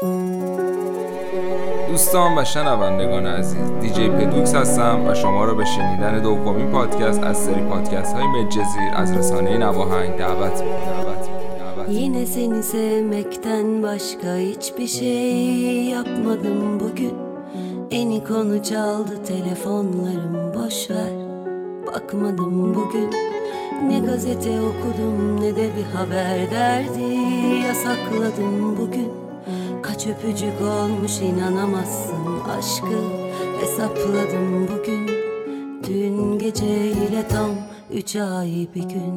دوستان و شنوندگان عزیز، دیجی پدوکس هستم و شما را به شنیدن دومین پادکست از seri podcast های Medcezir از رسانه نواهنگ دعوت می‌کنم. Yine seni sevmekten başka hiçbir şey yapmadım bugün. Eni konu çaldı telefonlarım, boş ver, bakmadım bugün. Ne gazete okudum ne de bir haber derdi, yasakladım bugün. Kaç öpücük olmuş inanamazsın, aşkı hesapladım bugün. Dün geceyle tam 3 ay bir gün.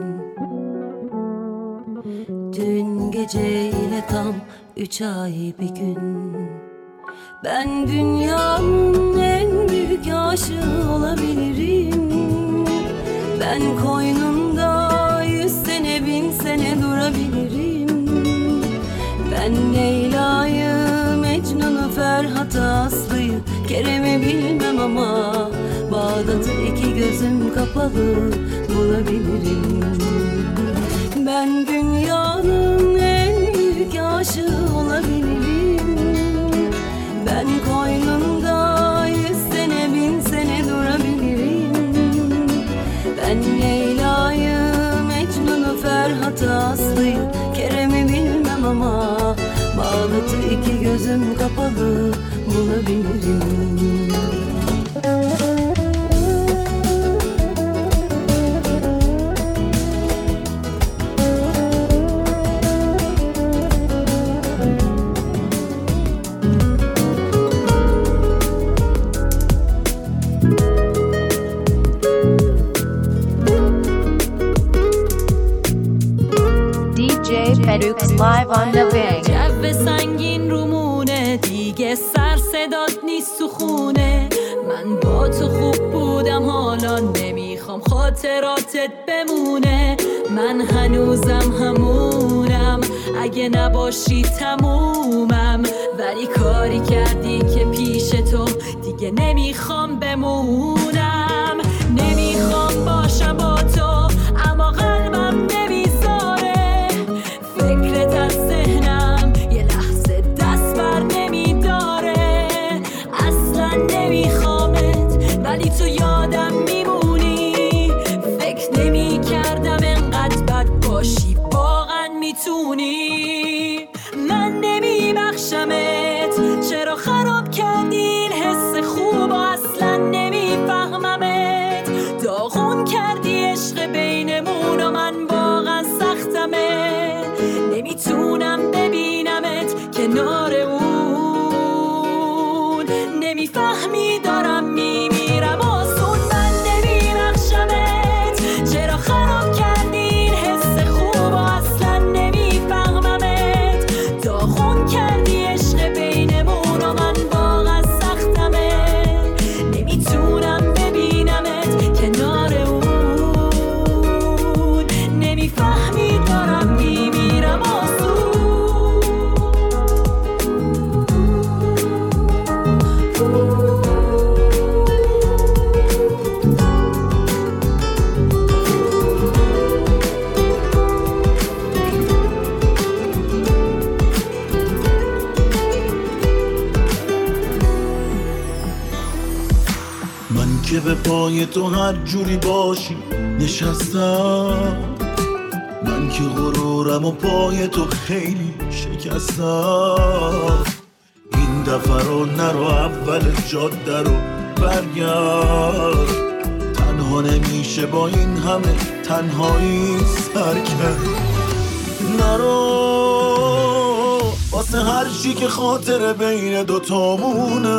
Dün geceyle tam 3 ay bir gün. Ben dünyanın en büyük aşığı olabilirim. Ben koynunda 100 sene 1000 sene durabilirim. Ben Leyla'yı, Mecnun'u, Ferhat'ı, Aslı'yı, Kerem'i bilmem ama Bağdat'ı iki gözüm kapalı bulabilirim. Ben dünyanın en büyük aşığı olabilirim. Ben koynunda 100 sene 1000 sene durabilirim. Ben Leyla'yı, Mecnun'u, Ferhat'ı, Aslı'yı, Kerem'i bilmem ama Bağdat'ı iki gözüm kapalı bulabilirim. Pedooks live on the Bing. جو سنگین رومونه دیگه سر صدات نیست تو خونه. من با تو خوب بودم حالا نمیخوام خاطراتت بمونه. من هنوزم همونم اگه نباشی تمومم. ولی کاری کردی که پیش تو دیگه نمیخوام بمونم. نمیخوام باشم با تو اما قلبم نمیذاره. فکرت از ذهنم یه لحظه دست بر نمیداره. اصلا نمیخوامت ولی تو یادم میمونی. فکر نمی کردم انقدر بد باشی واقعا میتونی. من نمیبخشمت چرا خراب کردی این حس خوب و اصلا نمیفهممت. داغون کردی عشق بینمون و من واقعا سختمه. نمیتونم ببینمت کنار اون. نمیفهمی دارم میمیرم آسون. من نمیبخشمت چرا خراب کردی این حس خوب و اصلا نمیفهممت. داغون کردی عشق بینمون و من واقعا سختمه. نمیتونم ببینمت کنار اون. نمیفهمی دارم میمیرم آسون. من که به پای تو هر جوری باشی نشستم. من که غرورم و پای تو خیلی شکستم. این دفعه رو نرو اول جاده رو برگرد. تنها نمیشه با این همه تنهایی سر کرد. نرو واسه هر چی که خاطر بین دوتامونه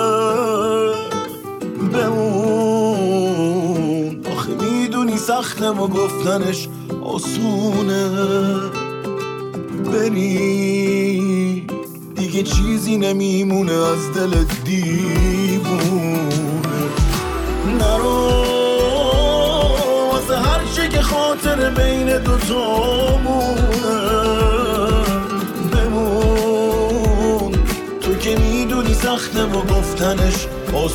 بمون. آخه میدونی سخته و گفتنش آسونه. بری دیگه چیزی نمیمونه از دل دیوونه. نرو واسه هر چی که خاطر بین دوتامونه بمون. تو که میدونی سخته و گفتنش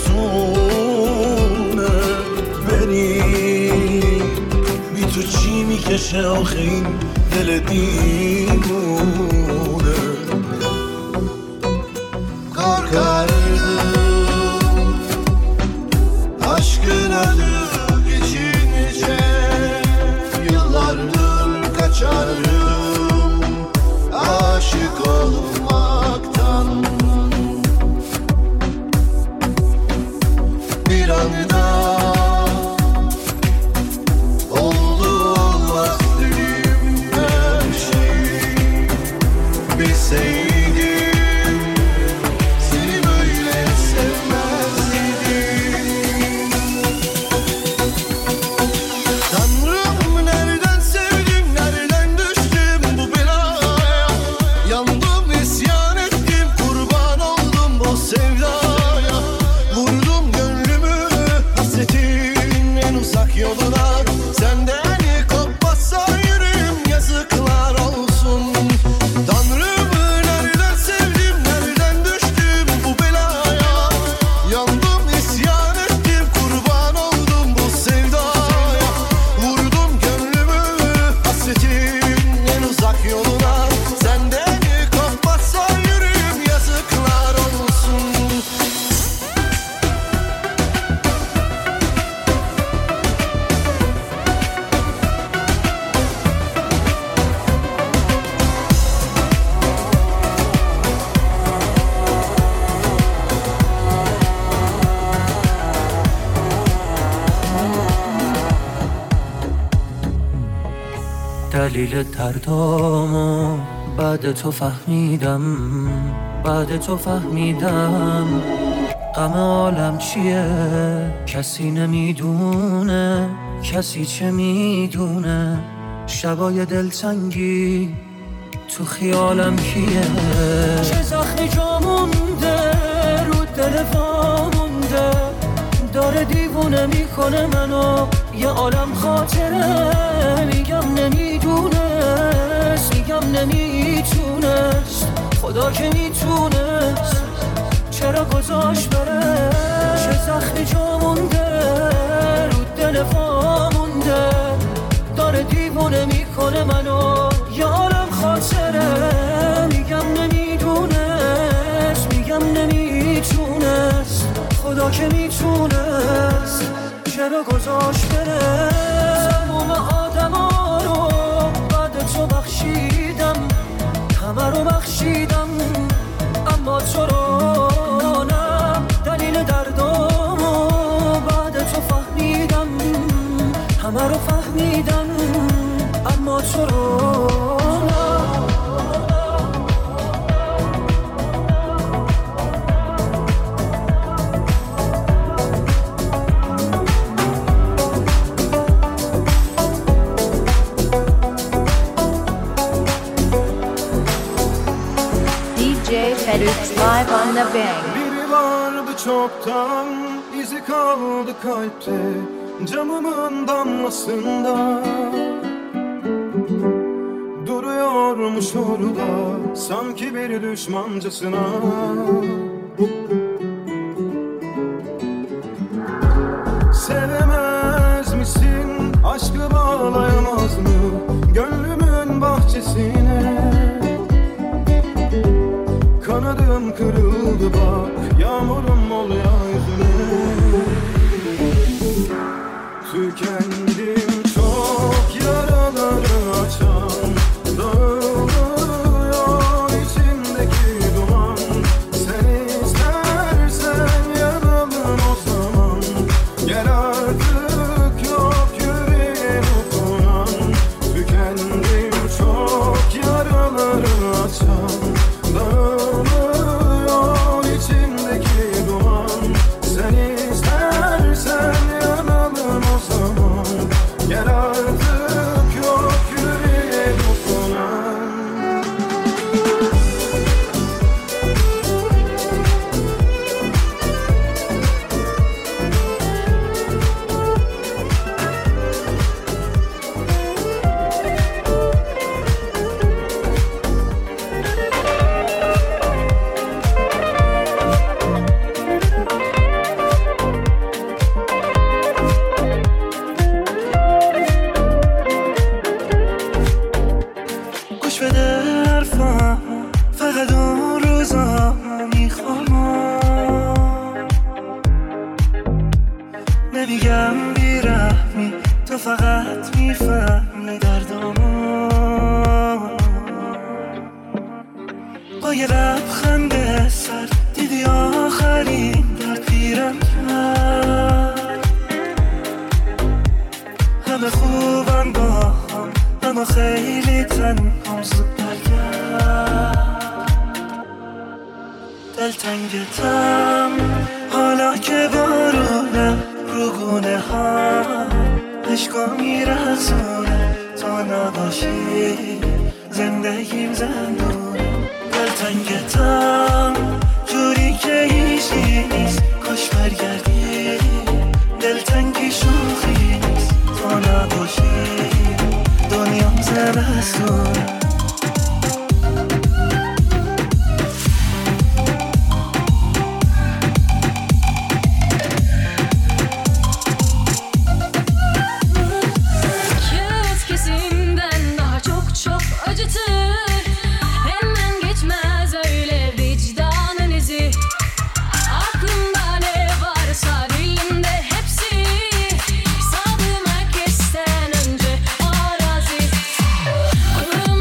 آسونه. بری بی تو چی میکشه آخه این دل دیوونه. aşık olmaktan. Bir anda oldu olmaz dediğim her şey. Bilseydim seni böyle sevmezdim. Tanrım nereden sevdim, nereden düştüm bu belaya. Yandım, isyan ettim, kurban oldum bu sevdaya. Vurdum gönlümü hasretin en uzak yoluna. Senden kopmazsa yüreğim yazıklar olsun. Tanrım nereden sevdim, nereden düştüm bu belaya. Yandım, isyan ettim, kurban oldum bu sevdaya. Vurdum gönlümü hasretin en uzak yoluna. Senden kopmazsa yüreğim yazıklar olsun. دلیل دردامو بعد تو فهمیدم، بعد تو فهمیدم غم عالم چیه. کسی نمیدونه، کسی چه میدونه. شبای دلتنگی تو خیالم کیه. چه زخمی جا مونده رو دل پا مونده. داره دیوونه میکنه منو یه عالم خاطره. میگم نمیدونست، میگم نمیتونست. خدا که میتونست چرا گذاشت بره. چه زخمی جا مونده رو دل پا مونده. داره دیوونه میکنه منو یه عالم خاطره. میگم نمیدونست، میگم نمیتونست. خدا که میتونست چرا گذاشت بره. تمام آدم ها رو بعد تو بخشیدم، همه رو بخشیدم، اما تو رو نه. دلیل دردامو بعد تو فهمیدم، همه رو فهمیدم، اما تو رو نه. DJ Pedux live on the Bang. Biri vardı çoktan, izi kaldı kalpte, camımın damlasında. Duruyormuş orada, sanki bir düşmancasına. Sevemez misin, aşkı bağlayamaz mı gönlümün bahçesine? Kanadım kırıldı bak, yağmurum ol ya yüzüme. Tükendim çok, yaraları açan dağılıyor içimdeki duman. Sen istersen yanalım o zaman. Gel artık, yok yüreğe dokunan. Tükendim çok, yaraları açan dağılıyor içimdeki duman. Sen istersen yanalım o zaman. Gel artık, yok yüreğe dokunan. گوش بده حرفم، فقط اون روزا میخوام. نمیگم بیرحمی، تو فقط میفهمی دردامو. با یه لبخند سر دیدی آخرین در پیرم کرد. همه خوبن با هم اما خیلی تنهام زود برگرد. دلتنگتم حالا که بارونم رو گونه ها عشقا میرسونه تا نباشی زندگیم زندونه. دلتنگتم جوری که هیچی نیست کاش برگردی. دلتنگی شوخی نیست تا نباشی دنیام زمستونه. Aklımda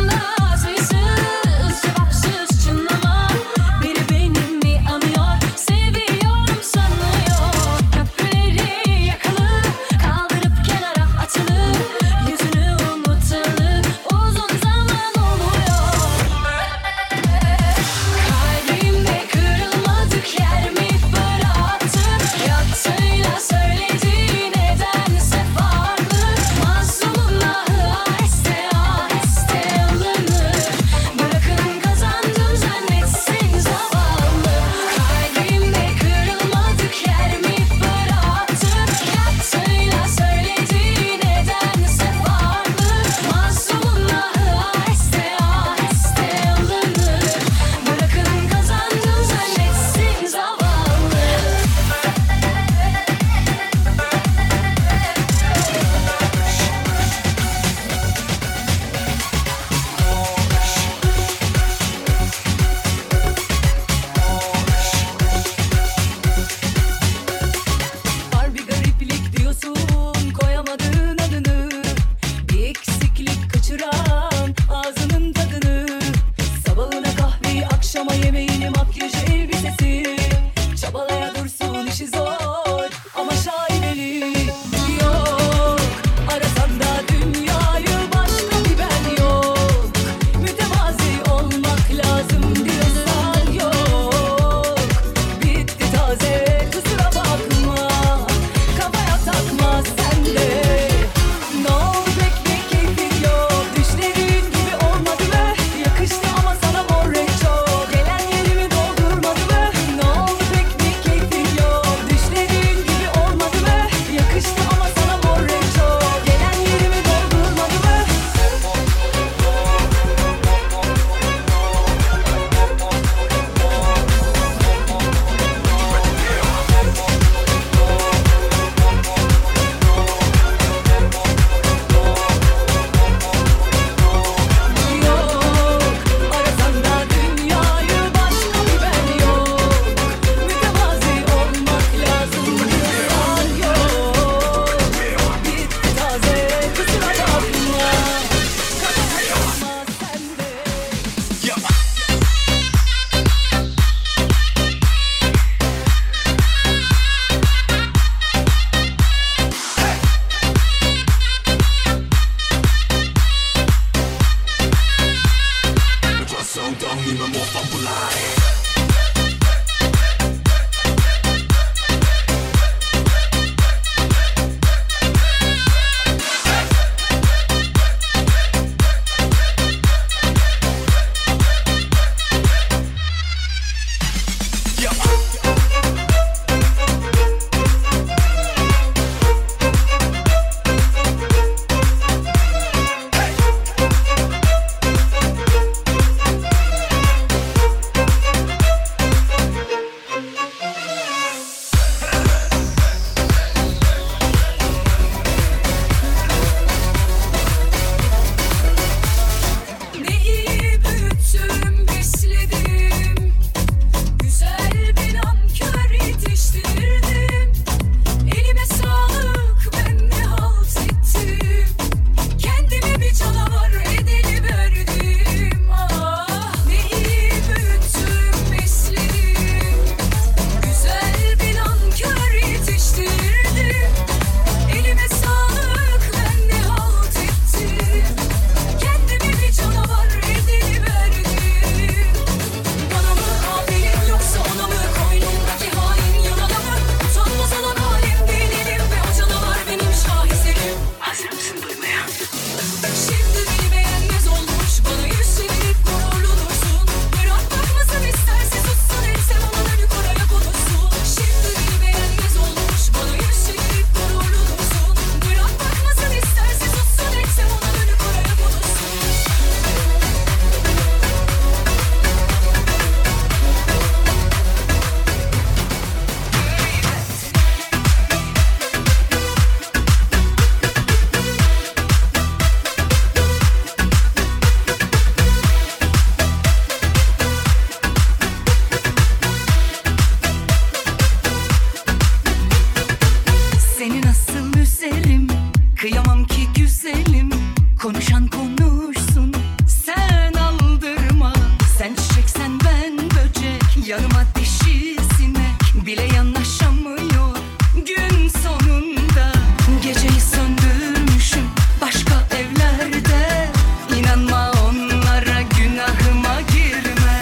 Yanıma dişilmek bile yanaşamıyor gün sonunda. Geceyi söndürmüşüm başka evlerde. İnanma onlara, günahıma girme.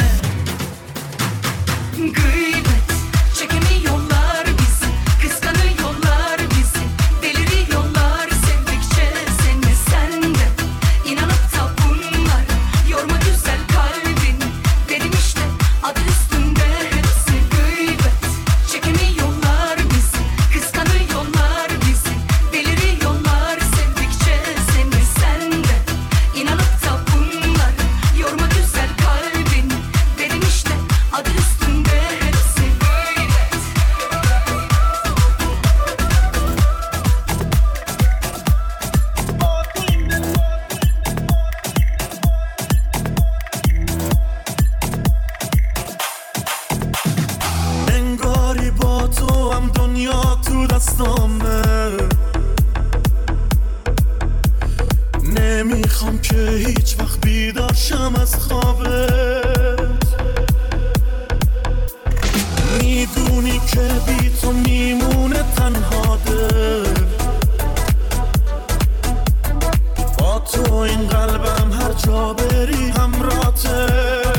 Gıybet çekemiyorlar bizi, kıskanıyorlar bizi, deliriyorlar sevdikçe seni sende. İnanıp da bunlara yorma güzel kalbini. Dedim işte adı üstünde hepsi gıybet. Çekemiyorlar bizi, kıskanıyorlar bizi, deliriyorlar sevdikçe seni sende. İnanıp da bunlara yorma güzel kalbini. Dedim işte adı üstünde hepsi gıybet. انگاری با تو هم دنیا تو دستامه. نمیخوام که هیچ وقت بیدار شم از خوابت. میدونی که بی تو میمونه تنها دل. با تو این قلبم هر جا بری همراته.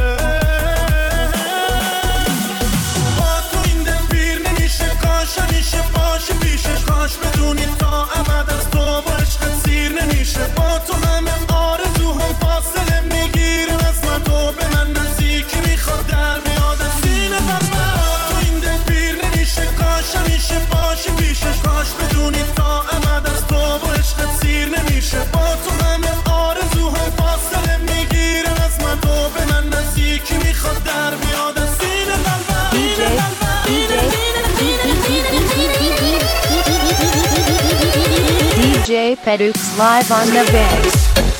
همیشه باشه پیشش، کاش بدونی تا ابد از تو با عشقت سیر نمیشه. با تو همه آرزوهم فاصله میگیره از من، تو به من نزدیکی میخواد در بیاد از سینه قلبم. تو این دل پیر نمیشه، کاش همیشه باشه پیشش، کاش بدونی تا ابد از تو با عشقت سیر نمیشه. با تو همه آرزوهم فاصله میگیره از من، تو به من نزدیکی میخواد در بیاد از سینه قلبم. DJ Pedux live on the bass.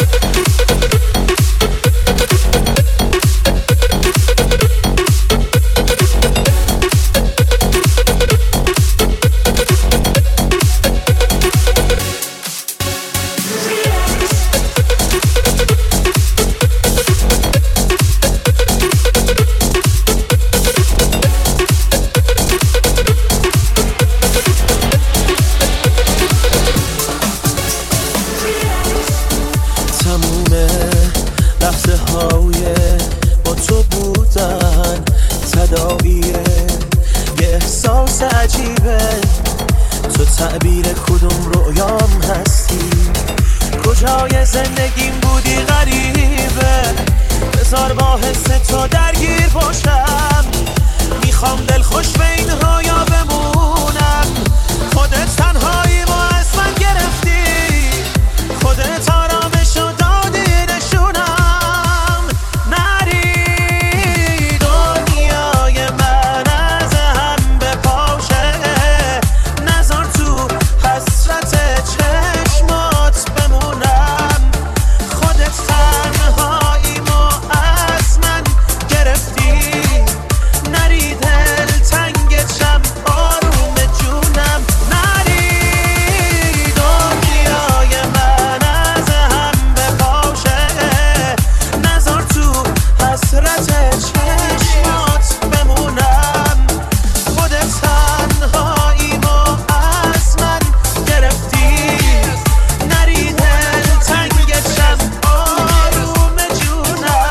تعبیر کدوم رویام هستی؟ کجای زندگیم بودی غریبه؟ بذار با حس تو درگیر باشم. میخوام دلخوش به این رویا بمونم. خودت تنهایی ما از من گرفتی، خودت آرامش و دادی نشونم. نری دنیای من از هم بپاشه، نذار تو حسرت چشمات بمونم. خودت تنهایی ما از من گرفتی، نری دل تنگ شم آروم جونم. نری دنیای من از هم بپاشه، نذار تو حسرت چشمات بمونم. خودت تنهایی ما از من گرفتی، نری دل تنگ شم آروم جونم.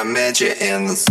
I met you in the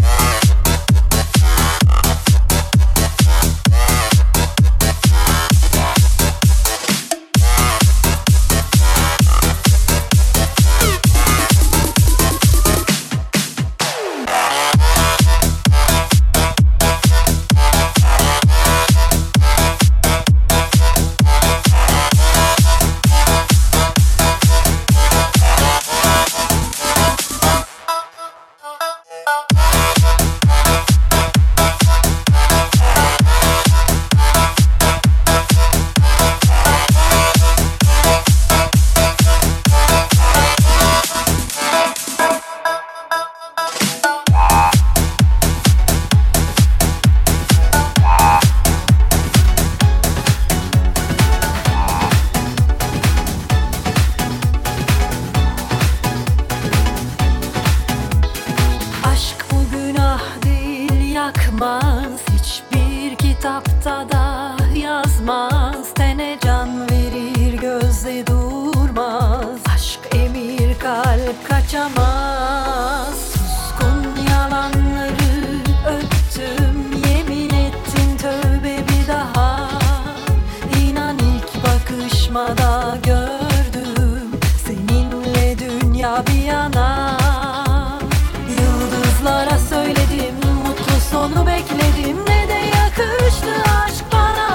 yakmaz, hiçbir kitapta da yazmaz. Tene can verir, gözde durmaz. Aşk emir, kalp kaçamaz. Suskun yalanları öptüm, yemin ettin tövbe bir daha. İnan ilk bakışmada gördüm, seninle dünya bir yana. Yıldızlara söyledim, mutlu sonu bekledim, ne de yakıştı aşk bana.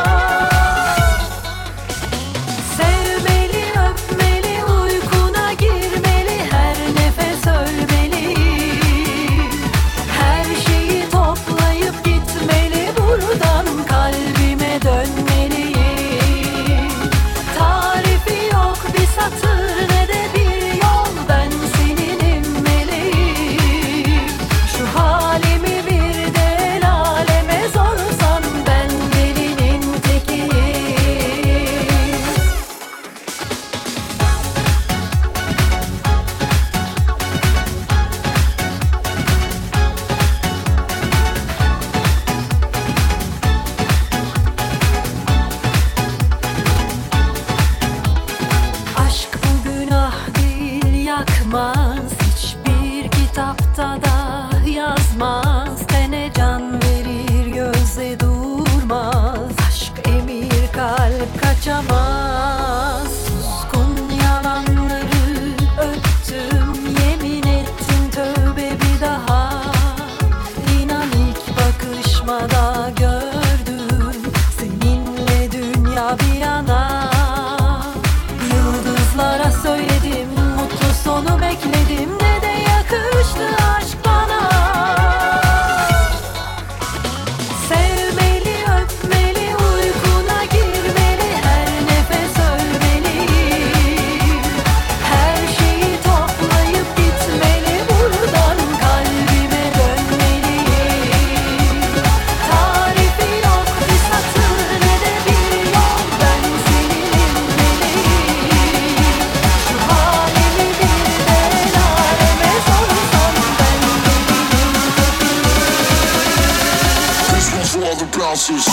Sevmeli, öpmeli, uykuna girmeli, her nefes ölmeli. Her şeyi toplayıp gitmeli, buradan kalbime dönmeli. Tarifi yok bir satır, ne de bir yol, ben seninim meleğim. Şu halimi bir de el aleme sorsan, ben delinin tekiyim. Aşk bu günah değil, yakmaz, hiçbir kitapta da yazmaz. Tene can verir, gözde durmaz. Aşk emir, kalp kaçamaz. Suskun yalanları öptüm, yemin ettin tövbe bir daha. İnan ilk bakışmada gördüm, seninle dünya bir yana. Yıldızlara söyledim, mutlu sonu bekledim, ne de yakıştı aşk bana. Sevmeli, öpmeli, uykuna girmeli, her nefes ölmeli. Her şeyi toplayıp gitmeli, buradan kalbime dönmeli. Tarifi yok bir satır, ne de bir yol, ben seninim meleğim. Şu halimi bir de el aleme sorsan, ben delinin tekiyim. This one for all the bouncers.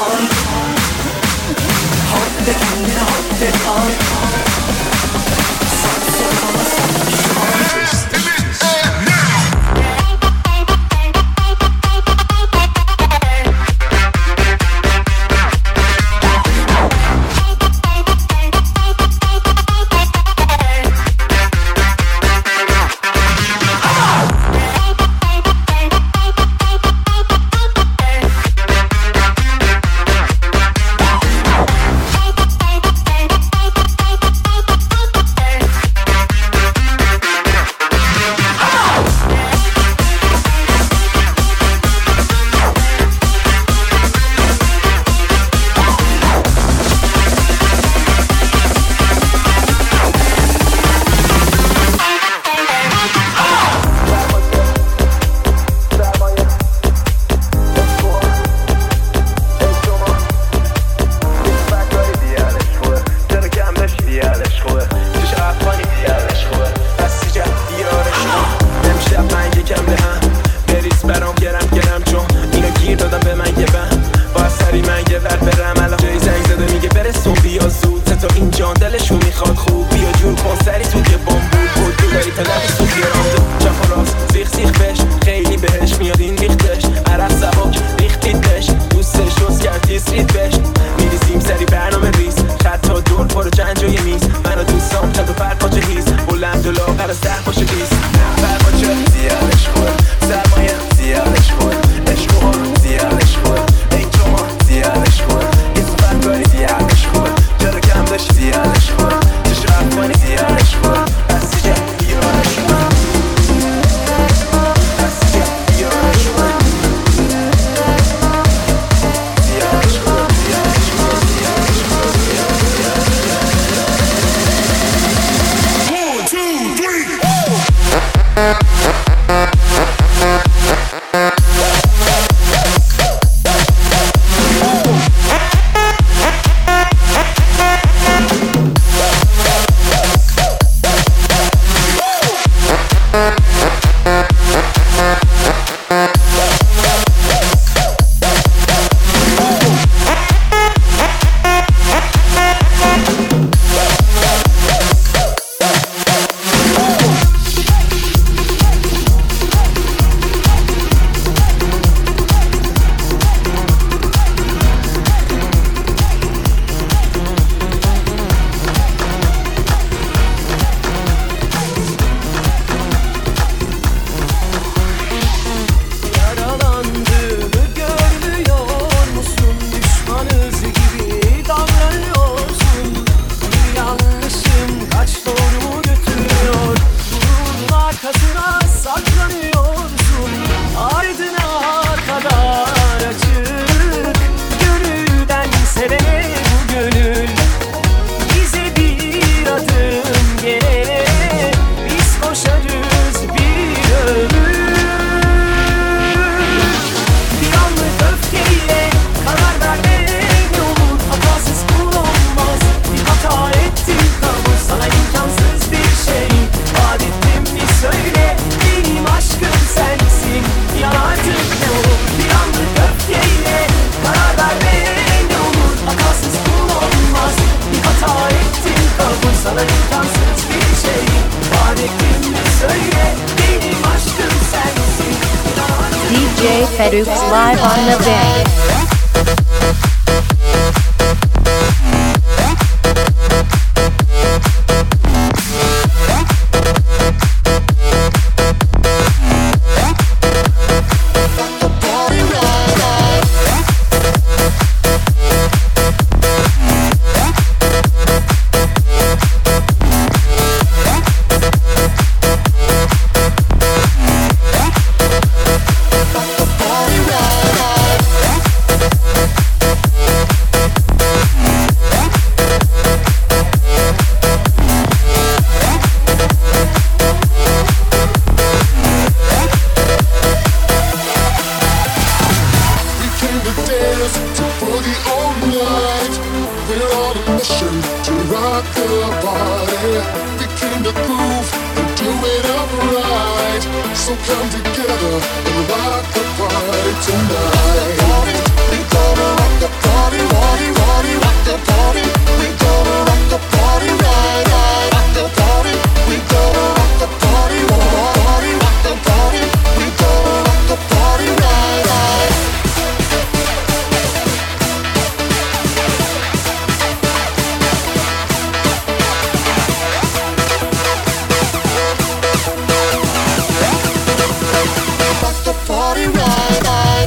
DJ Fedux live on the band. So come together and rock the party tonight. We gonna rock the party, party, party, rock the party. We gonna rock the party, right, right. Rock the party, we gonna rock the party, party, rock the party. We gonna rock the party, right, right. Rock the party, right, right.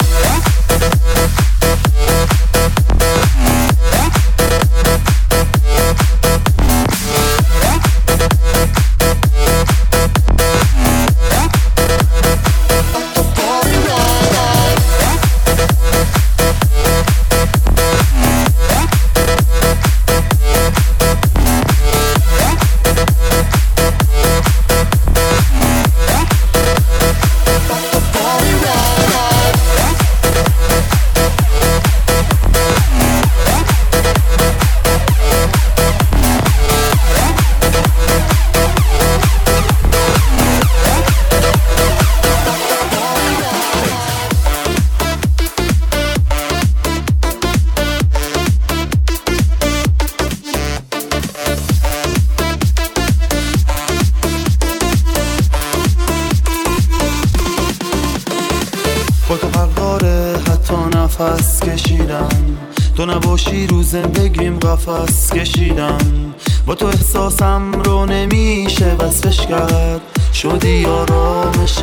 با تو قراره حتی نفس کشیدم، تو نباشی رو زندگیم قفس کشیدم. با تو احساسم رو نمیشه وصفش کرد، شدی آرامش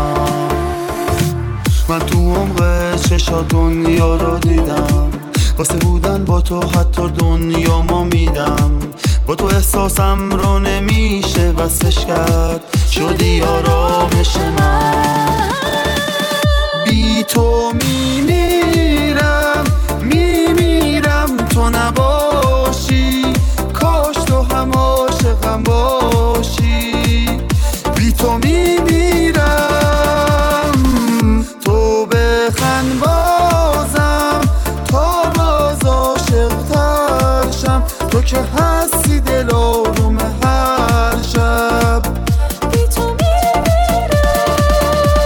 من تو عمق چشا دنیا رو دیدم، واسه بودن با تو حتی دنیا ما میدم. با تو احساسم رو نمیشه وصفش کرد، شدی آرامش من. بی تو میمیرم تو نباشی، کاش تو هم عاشقم باشی. بی تو میمیرم تو بخند بازم تا باز عاشق‌تر شم، تو که هستی دل آروم هر شب. بی تو میمیرم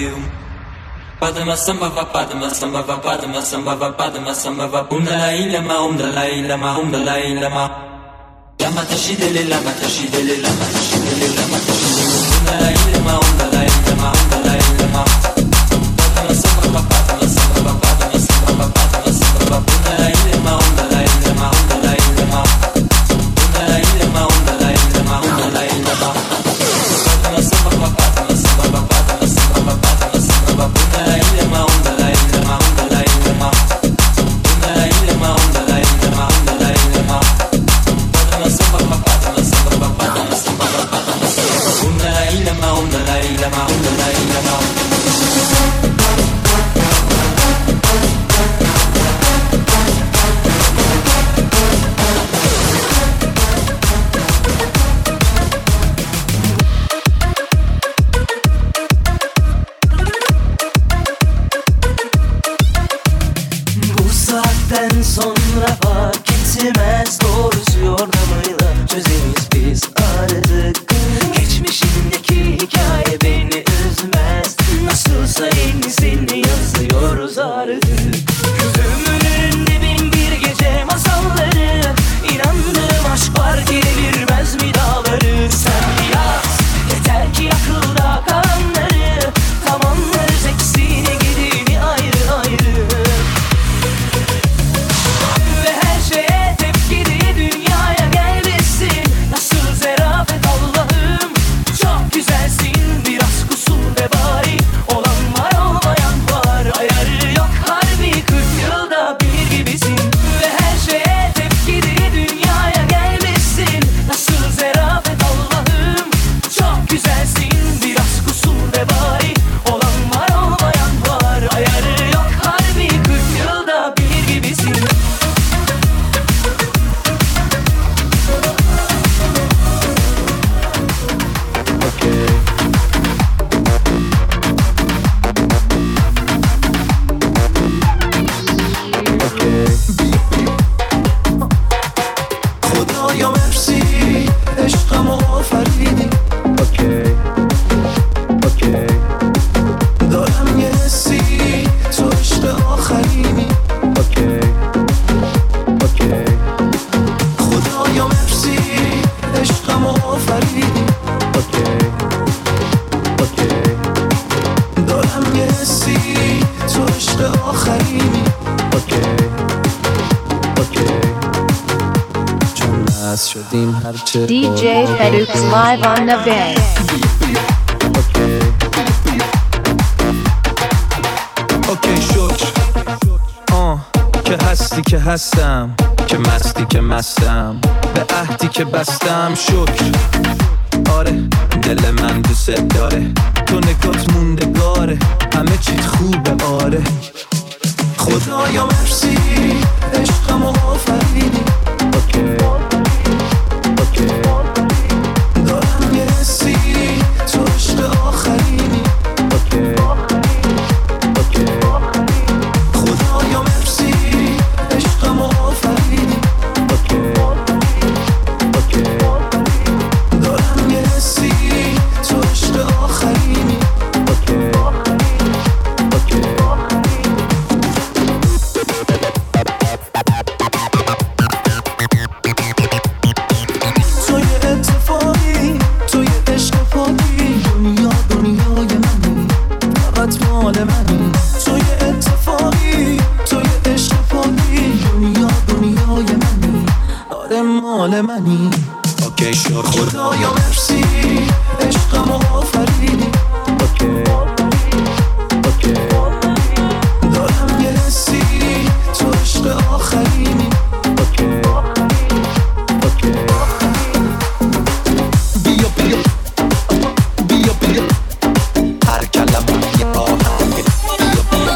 بیرون Padma samba va padma samba va padma samba va padma samba va umdala ilma umdala ilma umdala ilma lama tashidele lama tashidele lama tashidele lama tashidele umdala ilma umdala ilma umdala ilma padma samba va padma samba va padma samba va padma samba va umdala ilma umdala ilma umdala ilma umdala ilma umdala ilma umdala ilma padma samba va padma samba va padma samba va padma samba va umdala ilma umdala ilma umdala ilma umdala ilma umdala ilma umdala ilma padma samba va padma samba va padma samba va padma samba umdala ilma umdala ilma umdala ilma Sonra fark etmez doğrusu yordamıyla çözeriz biz aradık Geçmişindeki hikaye beni üzmez Nasılsa yenisini yazıyoruz artık Gözümün önünde bin bir gece masalları İnandığım aşk var devirmez mi dağları Sen yaz yeter ki akılda kalanları Tamamlarız eksiğini gidini ayrı ayrı DJ Pedux live on the bay. اوکی شکر که هستی که هستم که مستی که مستم به عهدی که بستم شکر آره دل من دوست داره تو نگات موندگاره همه چیت خوبه آره خدایا مرسی عشقم و آفریدی دارم یه حسی تو عشق آخرینی خدایا مرسی عشقم و آفریدی دارم یه حسی تو عشق آخرینی منی اوکی شکر خدایا مرسی عشقم و آفریدی دارم یه حسی تو عشق آخرینی بیا بیا بیا بیا هر کلمه یه آهنگ بیا بیا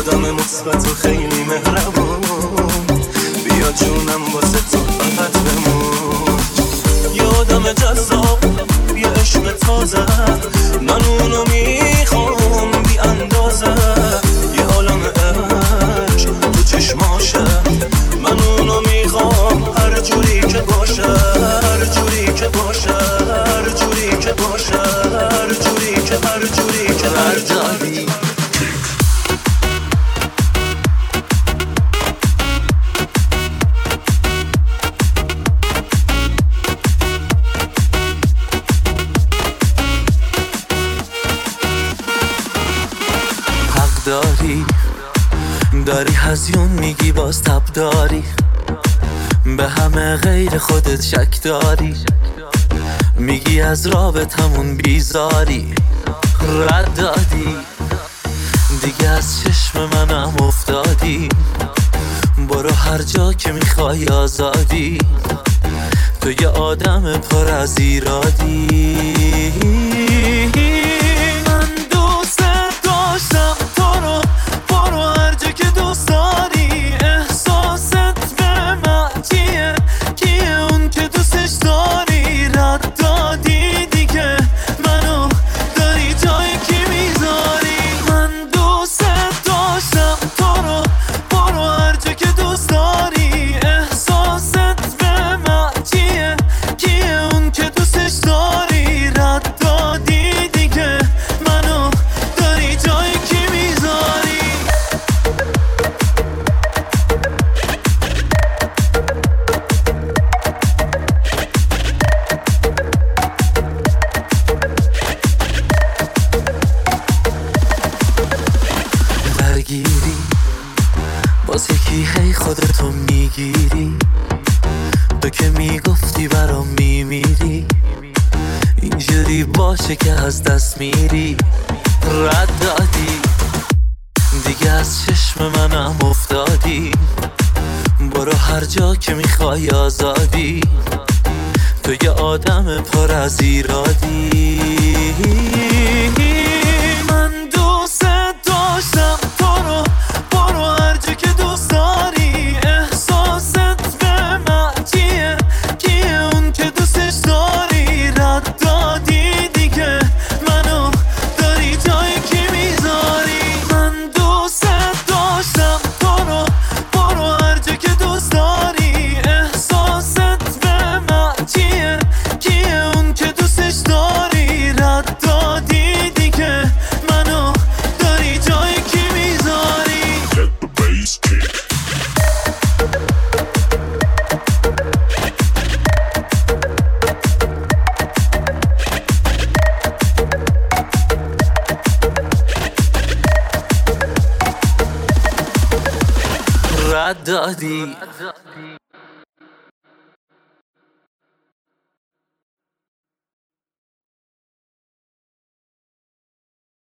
آدم مثبت و خیلی مهربون، بیا جونم واسه تو فقط بمون. یه آدم جذاب، یه عشق تازه، من اونو میخوام بی اندازه. یه عالم عشق تو چشماشه، من اونو میخوام هر جوری که باشه، هر جوری که باشه، هر جوری که باشه، هر جوری که هر جوری که هر جوری. داری هزیون میگی باز تب داری، به همه غیر خودت شک داری، میگی از رابطمون بیزاری. رد دادی دیگه از چشم منم افتادی، برو هر جا که میخوای آزادی، تو یه آدم پر از ایرادی. من دوست داشتم تو رو، برو هر جا که دوست داری. احساست به من چیه، کیه اون که دوستش داری؟ رد دادی دیگه منو، داری جای کی میذاری؟ من دوست داشتم تو رو، برو هر جا که دوست داری. احساست به من چیه، کیه اون که دوستش داری؟ رد دادی دیگه منو، داری جای کی میذاری؟ درگیری باز یکی هی خودتو میگیری، تو که میگفتی برام میمیری، اینجوری باشه که از دست میری. رد دادی دیگه از چشم منم افتادی، برو هر جا که میخوای آزادی، تو یه آدم پر از ایرادی. من دوست داشتم تو رو، برو هر جا که دوست داری. احساست به من چیه، کیه اون که دوستش داری؟ رد دادی دیگه منو، داری جای کی میذاری؟ من دوست داشتم تو رو، برو هر جا که دوست داری. احساست به من چیه، کیه اون که دوستش داری؟ رد دادی دیگه منو، داری جای کی میذاری؟ رد دادی